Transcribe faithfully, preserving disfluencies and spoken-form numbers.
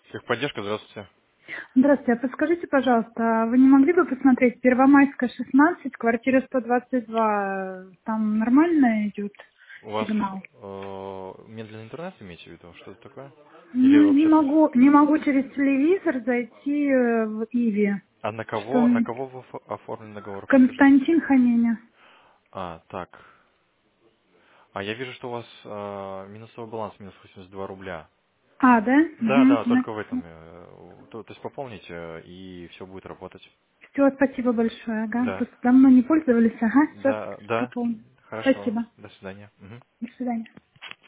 Техподдержка, здравствуйте. Здравствуйте, а подскажите, пожалуйста, а вы не могли бы посмотреть Первомайская, шестнадцать, квартира сто двадцать два, там нормально идет У вас сигнал? э, медленный интернет имеете в виду? Что-то такое? Или Ну, не вообще... могу, не могу через телевизор зайти э, в Иви. А на Что кого, на мне... кого вы офо- оформлены договор, подскажите? Константин Хаменя. А, так. А я вижу, что у вас э, минусовой баланс минус восемьдесят два рубля. А, да? Да, да, Угу. только в этом. э, То, то есть пополните, э, и все будет работать. Все, спасибо большое, ага. Да. Просто давно не пользовались, ага, сейчас Да, да. пополню. Хорошо. Спасибо. До свидания. Мгм. До свидания.